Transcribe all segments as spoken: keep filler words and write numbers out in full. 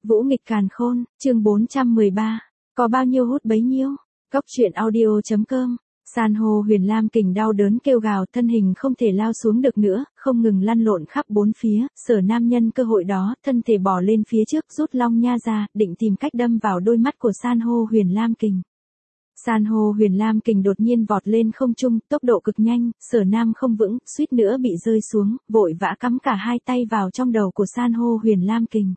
Vũ nghịch càn khôn, chương bốn trăm mười ba. Có bao nhiêu hút bấy nhiêu. Cốc truyện audio.com. San hô Huyền Lam Kình đau đớn kêu gào, thân hình không thể lao xuống được nữa, không ngừng lăn lộn khắp bốn phía. Sở Nam nhân cơ hội đó, thân thể bò lên phía trước, rút long nha ra, định tìm cách đâm vào đôi mắt của San hô Huyền Lam Kình. San hô Huyền Lam Kình đột nhiên vọt lên không trung, tốc độ cực nhanh, Sở Nam không vững, suýt nữa bị rơi xuống, vội vã cắm cả hai tay vào trong đầu của San hô Huyền Lam Kình.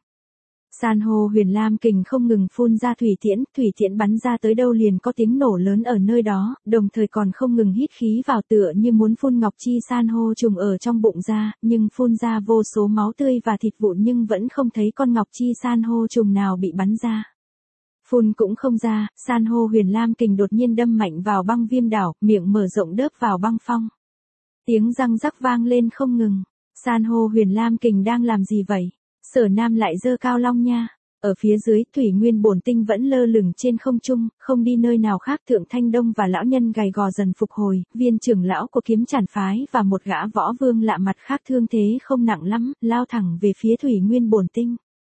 San hô Huyền Lam Kình không ngừng phun ra thủy tiễn, thủy tiễn bắn ra tới đâu liền có tiếng nổ lớn ở nơi đó, đồng thời còn không ngừng hít khí vào tựa như muốn phun ngọc chi san hô trùng ở trong bụng ra, nhưng phun ra vô số máu tươi và thịt vụn nhưng vẫn không thấy con ngọc chi san hô trùng nào bị bắn ra. Phun cũng không ra, San hô Huyền Lam Kình đột nhiên đâm mạnh vào băng viêm đảo, miệng mở rộng đớp vào băng phong. Tiếng răng rắc vang lên không ngừng. San hô Huyền Lam Kình đang làm gì vậy? Sở Nam lại giơ cao long nha. Ở phía dưới, thủy nguyên bổn tinh vẫn lơ lửng trên không trung, không đi nơi nào khác. Thượng Thanh Đông và lão nhân gầy gò dần phục hồi, viên trưởng lão của kiếm Trản phái và một gã võ vương lạ mặt khác thương thế không nặng lắm, lao thẳng về phía thủy nguyên bổn tinh.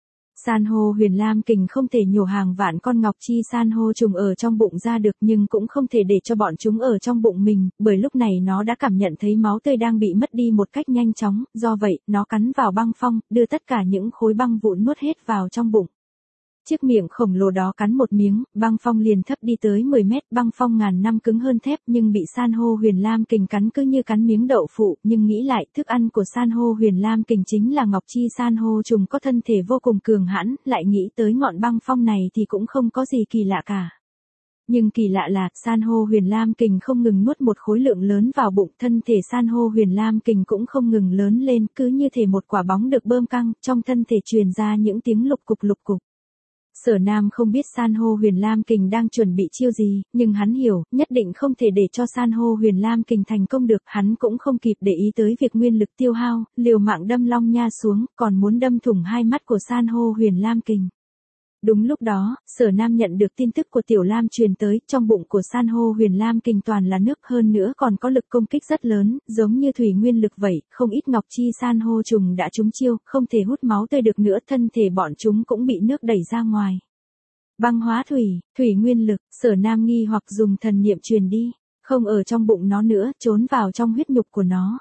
San hô Huyền Lam Kình không thể nhổ hàng vạn con ngọc chi san hô trùng ở trong bụng ra được, nhưng cũng không thể để cho bọn chúng ở trong bụng mình, bởi lúc này nó đã cảm nhận thấy máu tươi đang bị mất đi một cách nhanh chóng, do vậy, nó cắn vào băng phong, đưa tất cả những khối băng vụn nuốt hết vào trong bụng. Chiếc miệng khổng lồ đó cắn một miếng, băng phong liền thấp đi tới mười mét, băng phong ngàn năm cứng hơn thép nhưng bị San hô Huyền Lam Kình cắn cứ như cắn miếng đậu phụ, nhưng nghĩ lại, thức ăn của San hô Huyền Lam Kình chính là ngọc chi san hô trùng có thân thể vô cùng cường hãn, lại nghĩ tới ngọn băng phong này thì cũng không có gì kỳ lạ cả. Nhưng kỳ lạ là, San hô Huyền Lam Kình không ngừng nuốt một khối lượng lớn vào bụng, thân thể San hô Huyền Lam Kình cũng không ngừng lớn lên, cứ như thể một quả bóng được bơm căng, trong thân thể truyền ra những tiếng lục cục lục cục. Sở Nam không biết San hô Huyền Lam Kình đang chuẩn bị chiêu gì, nhưng hắn hiểu, nhất định không thể để cho San hô Huyền Lam Kình thành công được, hắn cũng không kịp để ý tới việc nguyên lực tiêu hao, liều mạng đâm long nha xuống, còn muốn đâm thủng hai mắt của San hô Huyền Lam Kình. Đúng lúc đó, Sở Nam nhận được tin tức của Tiểu Lam truyền tới, trong bụng của San hô Huyền Lam Kình toàn là nước, hơn nữa còn có lực công kích rất lớn, giống như thủy nguyên lực vậy, không ít ngọc chi san hô trùng đã trúng chiêu, không thể hút máu tươi được nữa, thân thể bọn chúng cũng bị nước đẩy ra ngoài. Băng hóa thủy, thủy nguyên lực, Sở Nam nghi hoặc dùng thần niệm truyền đi, không ở trong bụng nó nữa, trốn vào trong huyết nhục của nó.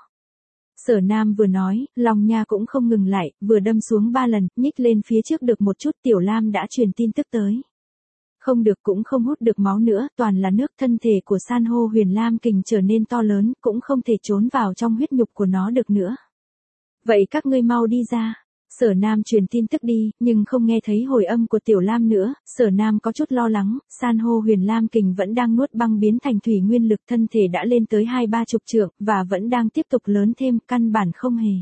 Sở Nam vừa nói, long nha cũng không ngừng lại, vừa đâm xuống ba lần, nhích lên phía trước được một chút. Tiểu Lam đã truyền tin tức tới. Không được, cũng không hút được máu nữa, toàn là nước. Thân thể của San hô Huyền Lam Kình trở nên to lớn, cũng không thể trốn vào trong huyết nhục của nó được nữa. Vậy các ngươi mau đi ra. Sở Nam truyền tin tức đi, nhưng không nghe thấy hồi âm của Tiểu Lam nữa. Sở Nam có chút lo lắng, San hô Huyền Lam Kình vẫn đang nuốt băng biến thành thủy nguyên lực, thân thể đã lên tới hai ba chục trượng, và vẫn đang tiếp tục lớn thêm, căn bản không hề.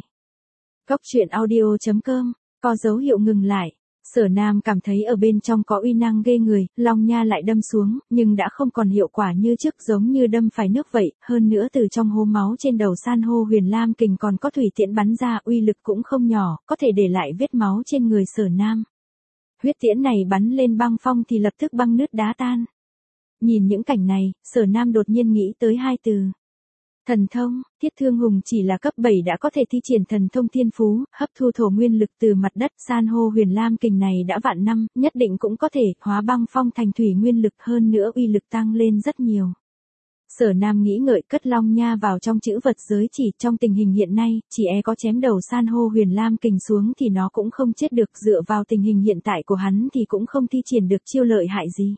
Cốc truyện audio.com, có dấu hiệu ngừng lại. Sở Nam cảm thấy ở bên trong có uy năng ghê người, long nha lại đâm xuống, nhưng đã không còn hiệu quả như trước, giống như đâm phải nước vậy, hơn nữa từ trong hố máu trên đầu San hô Huyền Lam Kình còn có thủy tiễn bắn ra, uy lực cũng không nhỏ, có thể để lại vết máu trên người Sở Nam. Huyết tiễn này bắn lên băng phong thì lập tức băng nứt đá tan. Nhìn những cảnh này, Sở Nam đột nhiên nghĩ tới hai từ. Thần thông. Thiết Thương Hùng chỉ là cấp bảy đã có thể thi triển thần thông thiên phú, hấp thu thổ nguyên lực từ mặt đất. San hô Huyền Lam Kình này đã vạn năm, nhất định cũng có thể hóa băng phong thành thủy nguyên lực, hơn nữa uy lực tăng lên rất nhiều. Sở Nam nghĩ ngợi, cất long nha vào trong chữ vật giới chỉ. Trong tình hình hiện nay, chỉ e có chém đầu San hô Huyền Lam Kình xuống thì nó cũng không chết được, dựa vào tình hình hiện tại của hắn thì cũng không thi triển được chiêu lợi hại gì.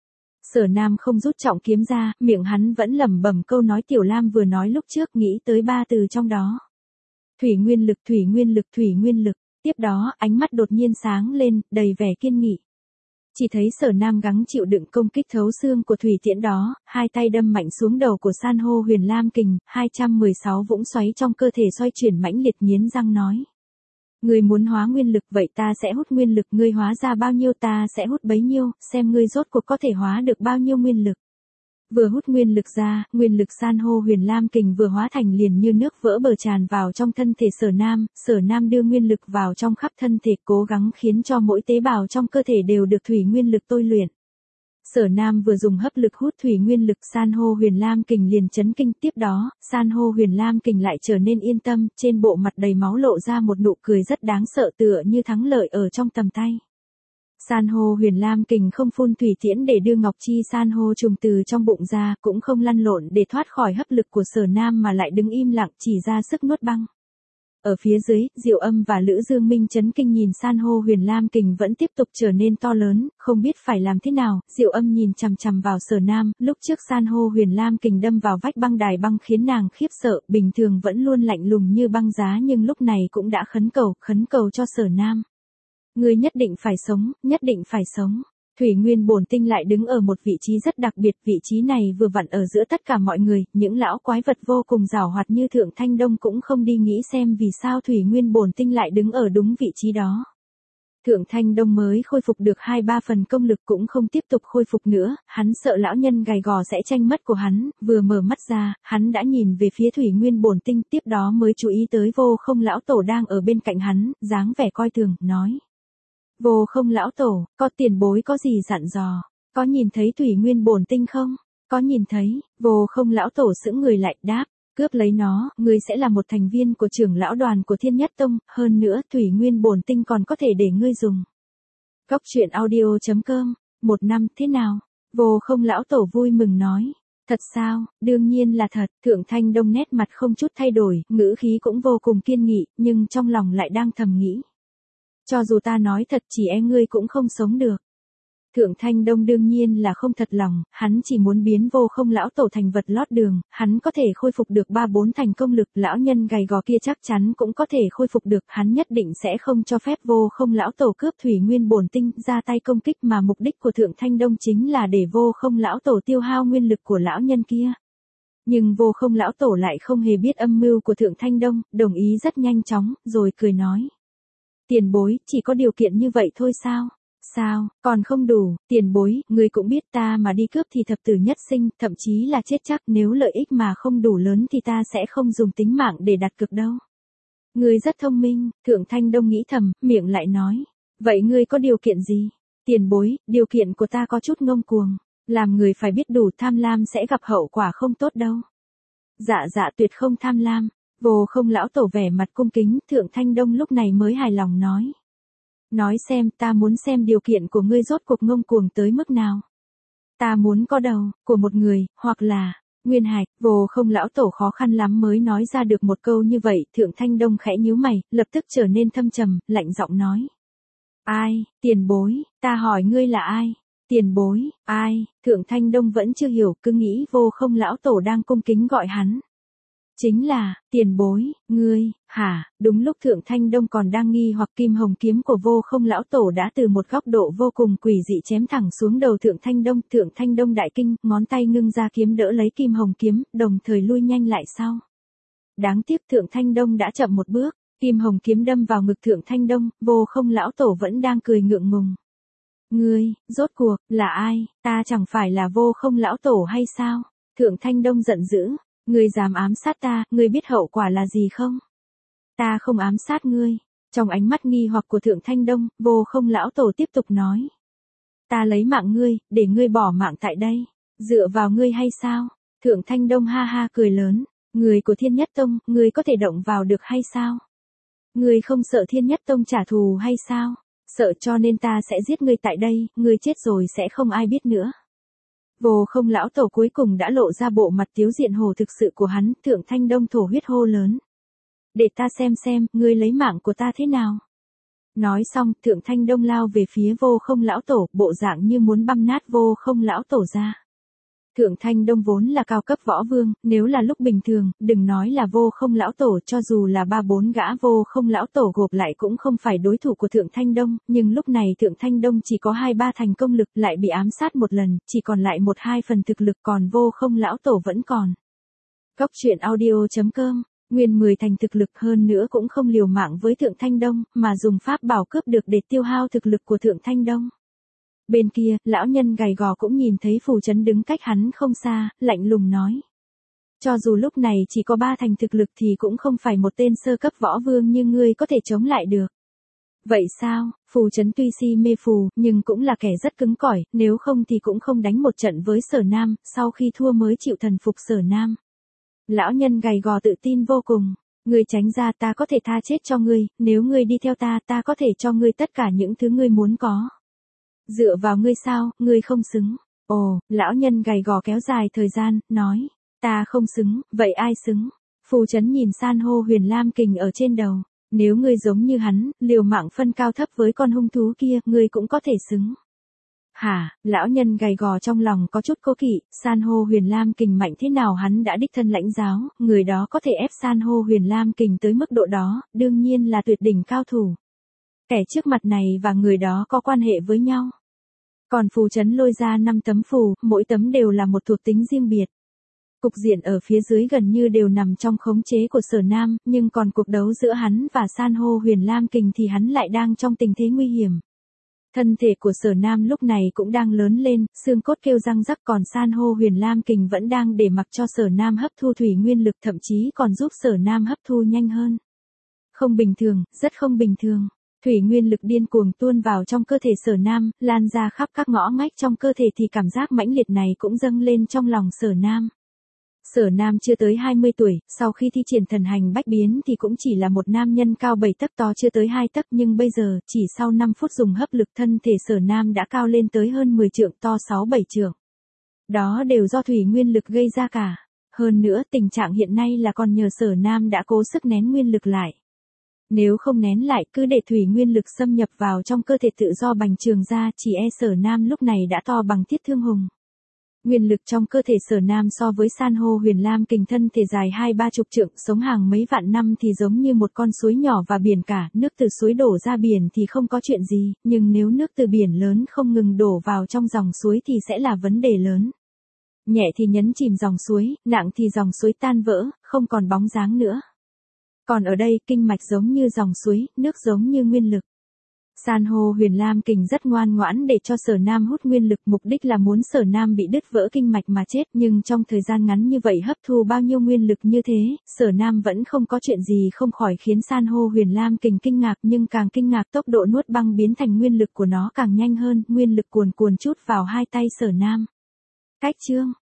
Sở Nam không rút trọng kiếm ra, miệng hắn vẫn lẩm bẩm câu nói Tiểu Lam vừa nói lúc trước, nghĩ tới ba từ trong đó. Thủy nguyên lực, thủy nguyên lực, thủy nguyên lực. Tiếp đó, ánh mắt đột nhiên sáng lên, đầy vẻ kiên nghị. Chỉ thấy Sở Nam gắng chịu đựng công kích thấu xương của thủy tiễn đó, hai tay đâm mạnh xuống đầu của San hô Huyền Lam Kình, hai trăm mười sáu vũng xoáy trong cơ thể xoay chuyển mãnh liệt, nghiến răng nói. Ngươi muốn hóa nguyên lực, vậy ta sẽ hút nguyên lực, ngươi hóa ra bao nhiêu ta sẽ hút bấy nhiêu, xem ngươi rốt cuộc có thể hóa được bao nhiêu nguyên lực. Vừa hút nguyên lực ra, nguyên lực San hô Huyền Lam Kình vừa hóa thành liền như nước vỡ bờ tràn vào trong thân thể Sở Nam. Sở Nam đưa nguyên lực vào trong khắp thân thể, cố gắng khiến cho mỗi tế bào trong cơ thể đều được thủy nguyên lực tôi luyện. Sở Nam vừa dùng hấp lực hút thủy nguyên lực, San hô Huyền Lam Kình liền chấn kinh. Tiếp đó, San hô Huyền Lam Kình lại trở nên yên tâm, trên bộ mặt đầy máu lộ ra một nụ cười rất đáng sợ, tựa như thắng lợi ở trong tầm tay. San hô Huyền Lam Kình không phun thủy tiễn để đưa Ngọc Chi san hô trùng từ trong bụng ra, cũng không lăn lộn để thoát khỏi hấp lực của Sở Nam mà lại đứng im lặng chỉ ra sức nuốt băng. Ở phía dưới, Diệu Âm và Lữ Dương Minh chấn kinh nhìn san hô Huyền Lam Kình vẫn tiếp tục trở nên to lớn, không biết phải làm thế nào. Diệu Âm nhìn chằm chằm vào Sở Nam, lúc trước san hô Huyền Lam Kình đâm vào vách băng đài băng khiến nàng khiếp sợ, bình thường vẫn luôn lạnh lùng như băng giá nhưng lúc này cũng đã khấn cầu, khấn cầu cho Sở Nam. Ngươi nhất định phải sống, nhất định phải sống. Thủy Nguyên Bổn Tinh lại đứng ở một vị trí rất đặc biệt, vị trí này vừa vặn ở giữa tất cả mọi người, những lão quái vật vô cùng giàu hoạt như Thượng Thanh Đông cũng không đi nghĩ xem vì sao Thủy Nguyên Bổn Tinh lại đứng ở đúng vị trí đó. Thượng Thanh Đông mới khôi phục được hai ba phần công lực cũng không tiếp tục khôi phục nữa, hắn sợ lão nhân gầy gò sẽ tranh mất của hắn, vừa mở mắt ra, hắn đã nhìn về phía Thủy Nguyên Bổn Tinh, tiếp đó mới chú ý tới Vô Không lão tổ đang ở bên cạnh hắn, dáng vẻ coi thường, nói. Vô Không lão tổ, có tiền bối có gì dặn dò, có nhìn thấy Thủy Nguyên Bổn Tinh không? Có nhìn thấy. Vô Không lão tổ sững người lại đáp, cướp lấy nó, ngươi sẽ là một thành viên của trưởng lão đoàn của Thiên Nhất Tông, hơn nữa Thủy Nguyên Bổn Tinh còn có thể để ngươi dùng. Góc truyện audio chấm com, một năm thế nào? Vô Không lão tổ vui mừng nói. Thật sao? Đương nhiên là thật. Thượng Thanh Đông nét mặt không chút thay đổi, ngữ khí cũng vô cùng kiên nghị, nhưng trong lòng lại đang thầm nghĩ. Cho dù ta nói thật chỉ e ngươi cũng không sống được. Thượng Thanh Đông đương nhiên là không thật lòng, hắn chỉ muốn biến Vô Không lão tổ thành vật lót đường, hắn có thể khôi phục được ba bốn thành công lực, lão nhân gầy gò kia chắc chắn cũng có thể khôi phục được, hắn nhất định sẽ không cho phép Vô Không lão tổ cướp Thủy Nguyên Bổn Tinh ra tay công kích mà mục đích của Thượng Thanh Đông chính là để Vô Không lão tổ tiêu hao nguyên lực của lão nhân kia. Nhưng Vô Không lão tổ lại không hề biết âm mưu của Thượng Thanh Đông, đồng ý rất nhanh chóng, rồi cười nói. Tiền bối, chỉ có điều kiện như vậy thôi sao? Sao, còn không đủ, tiền bối, ngươi cũng biết ta mà đi cướp thì thập tử nhất sinh, thậm chí là chết chắc, nếu lợi ích mà không đủ lớn thì ta sẽ không dùng tính mạng để đặt cược đâu. Ngươi rất thông minh, Thượng Thanh Đông nghĩ thầm, miệng lại nói. Vậy ngươi có điều kiện gì? Tiền bối, điều kiện của ta có chút ngông cuồng. Làm người phải biết đủ tham lam sẽ gặp hậu quả không tốt đâu. Dạ dạ tuyệt không tham lam. Vô Không lão tổ vẻ mặt cung kính, Thượng Thanh Đông lúc này mới hài lòng nói. Nói xem, ta muốn xem điều kiện của ngươi rốt cuộc ngông cuồng tới mức nào. Ta muốn có đầu, của một người, hoặc là, nguyên hạch. Vô Không lão tổ khó khăn lắm mới nói ra được một câu như vậy, Thượng Thanh Đông khẽ nhíu mày, lập tức trở nên thâm trầm, lạnh giọng nói. Ai, tiền bối, ta hỏi ngươi là ai? Tiền bối, ai? Thượng Thanh Đông vẫn chưa hiểu, cứ nghĩ Vô Không lão tổ đang cung kính gọi hắn. Chính là, tiền bối, ngươi, hả? Đúng lúc Thượng Thanh Đông còn đang nghi hoặc kim hồng kiếm của Vô Không lão tổ đã từ một góc độ vô cùng quỷ dị chém thẳng xuống đầu Thượng Thanh Đông. Thượng Thanh Đông đại kinh, ngón tay ngưng ra kiếm đỡ lấy kim hồng kiếm, đồng thời lui nhanh lại sau. Đáng tiếc Thượng Thanh Đông đã chậm một bước, kim hồng kiếm đâm vào ngực Thượng Thanh Đông, Vô Không lão tổ vẫn đang cười ngượng ngùng. Ngươi, rốt cuộc, là ai? Ta chẳng phải là Vô Không lão tổ hay sao? Thượng Thanh Đông giận dữ. Ngươi dám ám sát ta, ngươi biết hậu quả là gì không? Ta không ám sát ngươi. Trong ánh mắt nghi hoặc của Thượng Thanh Đông, Vô Không lão tổ tiếp tục nói. Ta lấy mạng ngươi, để ngươi bỏ mạng tại đây. Dựa vào ngươi hay sao? Thượng Thanh Đông ha ha cười lớn. Người của Thiên Nhất Tông, ngươi có thể động vào được hay sao? Ngươi không sợ Thiên Nhất Tông trả thù hay sao? Sợ cho nên ta sẽ giết ngươi tại đây, ngươi chết rồi sẽ không ai biết nữa. Vô Không lão tổ cuối cùng đã lộ ra bộ mặt tiếu diện hồ thực sự của hắn, Thượng Thanh Đông thổ huyết hô lớn. Để ta xem xem, ngươi lấy mạng của ta thế nào. Nói xong, Thượng Thanh Đông lao về phía Vô Không lão tổ, bộ dạng như muốn băm nát Vô Không lão tổ ra. Thượng Thanh Đông vốn là cao cấp võ vương, nếu là lúc bình thường, đừng nói là Vô Không lão tổ, cho dù là ba bốn gã Vô Không lão tổ gộp lại cũng không phải đối thủ của Thượng Thanh Đông, nhưng lúc này Thượng Thanh Đông chỉ có hai ba thành công lực, lại bị ám sát một lần, chỉ còn lại một hai phần thực lực, còn Vô Không lão tổ vẫn còn. Góc truyện audio chấm com, nguyên mười thành thực lực, hơn nữa cũng không liều mạng với Thượng Thanh Đông, mà dùng pháp bảo cướp được để tiêu hao thực lực của Thượng Thanh Đông. Bên kia, lão nhân gầy gò cũng nhìn thấy Phù Chấn đứng cách hắn không xa, lạnh lùng nói. Cho dù lúc này chỉ có ba thành thực lực thì cũng không phải một tên sơ cấp võ vương như ngươi có thể chống lại được. Vậy sao? Phù Chấn tuy si mê phù, nhưng cũng là kẻ rất cứng cỏi, nếu không thì cũng không đánh một trận với Sở Nam, sau khi thua mới chịu thần phục Sở Nam. Lão nhân gầy gò tự tin vô cùng. Ngươi tránh ra, ta có thể tha chết cho ngươi, nếu ngươi đi theo ta, ta có thể cho ngươi tất cả những thứ ngươi muốn có. Dựa vào ngươi sao, ngươi không xứng. Ồ, lão nhân gầy gò kéo dài thời gian, nói. Ta không xứng, vậy ai xứng? Phù Chấn nhìn san hô Huyền Lam Kình ở trên đầu. Nếu ngươi giống như hắn, liều mạng phân cao thấp với con hung thú kia, ngươi cũng có thể xứng. Hả, lão nhân gầy gò trong lòng có chút cố kỵ, san hô Huyền Lam Kình mạnh thế nào hắn đã đích thân lãnh giáo, người đó có thể ép san hô Huyền Lam Kình tới mức độ đó, đương nhiên là tuyệt đỉnh cao thủ. Kẻ trước mặt này và người đó có quan hệ với nhau. Còn Phù Chấn lôi ra năm tấm phù, mỗi tấm đều là một thuộc tính riêng biệt. Cục diện ở phía dưới gần như đều nằm trong khống chế của Sở Nam, nhưng còn cuộc đấu giữa hắn và san hô Huyền Lam Kình thì hắn lại đang trong tình thế nguy hiểm. Thân thể của Sở Nam lúc này cũng đang lớn lên, xương cốt kêu răng rắc, còn san hô Huyền Lam Kình vẫn đang để mặc cho Sở Nam hấp thu thủy nguyên lực, thậm chí còn giúp Sở Nam hấp thu nhanh hơn. Không bình thường, rất không bình thường. Thủy nguyên lực điên cuồng tuôn vào trong cơ thể Sở Nam, lan ra khắp các ngõ ngách trong cơ thể thì cảm giác mãnh liệt này cũng dâng lên trong lòng Sở Nam. Sở Nam chưa tới hai mươi tuổi, sau khi thi triển thần hành bách biến thì cũng chỉ là một nam nhân cao bảy tấc to chưa tới hai tấc, nhưng bây giờ, chỉ sau năm phút dùng hấp lực thân thể Sở Nam đã cao lên tới hơn mười trượng, to sáu bảy trượng. Đó đều do thủy nguyên lực gây ra cả. Hơn nữa, tình trạng hiện nay là còn nhờ Sở Nam đã cố sức nén nguyên lực lại. Nếu không nén lại, cứ để thủy nguyên lực xâm nhập vào trong cơ thể tự do bành trường ra, chỉ e Sở Nam lúc này đã to bằng Thiết Thương Hùng. Nguyên lực trong cơ thể Sở Nam so với san hô Huyền Lam Kình thân thể dài hai ba chục trượng, sống hàng mấy vạn năm thì giống như một con suối nhỏ và biển cả, nước từ suối đổ ra biển thì không có chuyện gì, nhưng nếu nước từ biển lớn không ngừng đổ vào trong dòng suối thì sẽ là vấn đề lớn. Nhẹ thì nhấn chìm dòng suối, nặng thì dòng suối tan vỡ, không còn bóng dáng nữa. Còn ở đây, kinh mạch giống như dòng suối, nước giống như nguyên lực. San hô Huyền Lam Kình rất ngoan ngoãn để cho Sở Nam hút nguyên lực, mục đích là muốn Sở Nam bị đứt vỡ kinh mạch mà chết, nhưng trong thời gian ngắn như vậy hấp thu bao nhiêu nguyên lực như thế, Sở Nam vẫn không có chuyện gì, không khỏi khiến San hô Huyền Lam Kình kinh ngạc, nhưng càng kinh ngạc tốc độ nuốt băng biến thành nguyên lực của nó càng nhanh hơn, nguyên lực cuồn cuồn chút vào hai tay Sở Nam. Cách chương